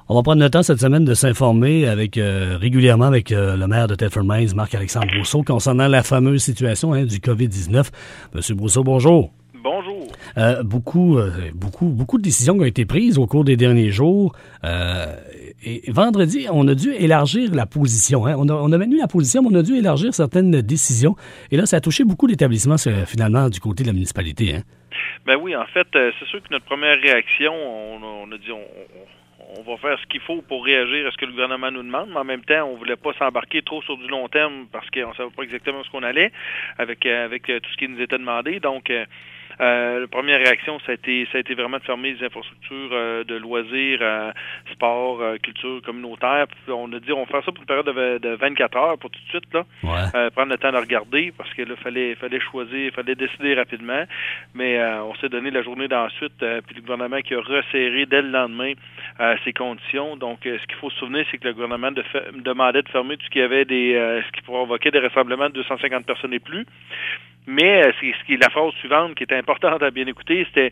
On va prendre le temps cette semaine de s'informer régulièrement avec le maire de Thetford Mines, Marc-Alexandre Brousseau, concernant la fameuse situation du COVID-19. Monsieur Brousseau, bonjour. Bonjour. Beaucoup de décisions qui ont été prises au cours des derniers jours. Et vendredi, on a dû élargir la position. On a maintenu la position, mais on a dû élargir certaines décisions. Et là, ça a touché beaucoup d'établissements, finalement, du côté de la municipalité. Ben oui, en fait, c'est sûr que notre première réaction, on a dit on va faire ce qu'il faut pour réagir à ce que le gouvernement nous demande, mais en même temps, on voulait pas s'embarquer trop sur du long terme parce qu'on ne savait pas exactement où on allait avec tout ce qui nous était demandé. Donc, la première réaction, ça a été vraiment de fermer les infrastructures de loisirs, sport, culture communautaire. Puis on a dit on va faire ça pour une période de 24 heures pour tout de suite, là. Ouais. Prendre le temps de regarder parce que là, fallait choisir, fallait décider rapidement. Mais on s'est donné la journée d'ensuite, puis le gouvernement qui a resserré dès le lendemain ses conditions. Donc, ce qu'il faut se souvenir, c'est que le gouvernement demandait de fermer tout ce qui avait ce qui provoquait des rassemblements de 250 personnes et plus. Mais ce qui est la phrase suivante qui est importante à bien écouter, c'était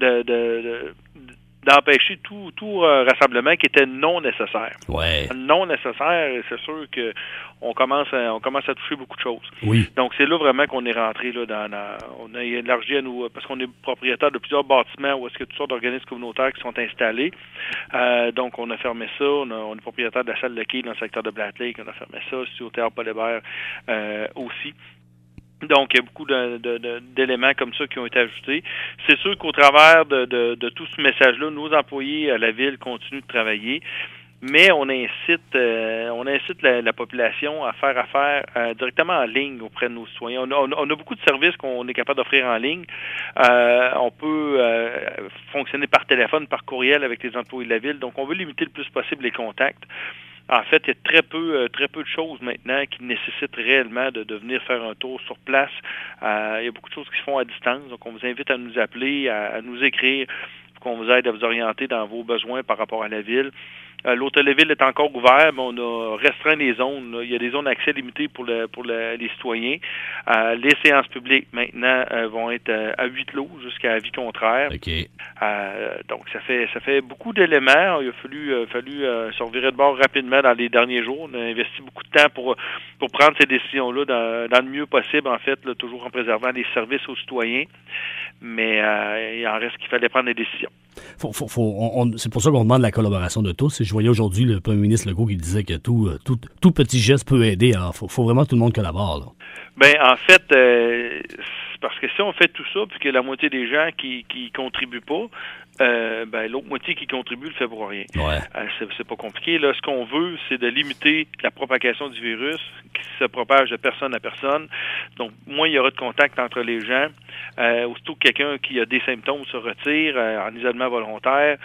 d'empêcher tout rassemblement qui était non nécessaire. Ouais. Non nécessaire, c'est sûr que on commence à toucher beaucoup de choses. Oui. Donc c'est là vraiment qu'on est rentré là on a élargi à nous parce qu'on est propriétaire de plusieurs bâtiments où est-ce que toutes sortes d'organismes communautaires qui sont installés. Donc on a fermé ça. On est propriétaire de la salle de quai dans le secteur de Black Lake. On a fermé ça aussi au Théâtre Paul Hébert aussi. Donc, il y a beaucoup d'éléments comme ça qui ont été ajoutés. C'est sûr qu'au travers de tout ce message-là, nos employés à la ville continuent de travailler, mais on incite la population à faire affaire directement en ligne auprès de nos citoyens. On a beaucoup de services qu'on est capable d'offrir en ligne. On peut fonctionner par téléphone, par courriel avec les employés de la ville. Donc, on veut limiter le plus possible les contacts. En fait, il y a très peu de choses maintenant qui nécessitent réellement de venir faire un tour sur place. Il y a beaucoup de choses qui se font à distance. Donc, on vous invite à nous appeler, à nous écrire pour qu'on vous aide à vous orienter dans vos besoins par rapport à la ville. L'hôtel-de-ville est encore ouvert, mais on a restreint les zones. Là. Il y a des zones d'accès limitées pour les citoyens. Les séances publiques, maintenant, vont être à huis clos jusqu'à avis contraire. OK. Donc, ça fait beaucoup d'éléments. Il a fallu se revirer de bord rapidement dans les derniers jours. On a investi beaucoup de temps pour prendre ces décisions-là dans le mieux possible, en fait, là, toujours en préservant les services aux citoyens. Mais il en reste qu'il fallait prendre des décisions. C'est pour ça qu'on demande la collaboration de tous. Et je voyais aujourd'hui le premier ministre Legault qui disait que tout petit geste peut aider. Alors, faut vraiment que tout le monde collabore. Là. Ben, en fait, parce que si on fait tout ça, puis que la moitié des gens qui contribuent pas, l'autre moitié qui contribue le fait pour rien. Ouais. C'est pas compliqué. Là, ce qu'on veut, c'est de limiter la propagation du virus qui se propage de personne à personne. Donc, moins il y aura de contact entre les gens. Aussitôt que quelqu'un qui a des symptômes se retire en isolement volontaire,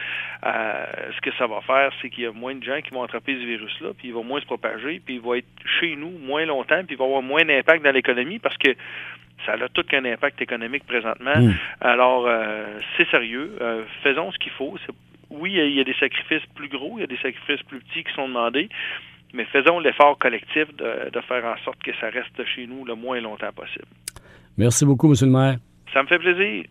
ce que ça va faire, c'est qu'il y a moins de gens qui vont attraper ce virus-là, puis il va moins se propager, puis il va être chez nous moins longtemps, puis il va avoir moins d'impact dans l'économie parce que ça a tout qu'un impact économique présentement. Alors, c'est sérieux. Faisons ce qu'il faut. Oui, il y a des sacrifices plus gros, il y a des sacrifices plus petits qui sont demandés, mais faisons l'effort collectif de faire en sorte que ça reste chez nous le moins longtemps possible. Merci beaucoup, M. le maire. Ça me fait plaisir.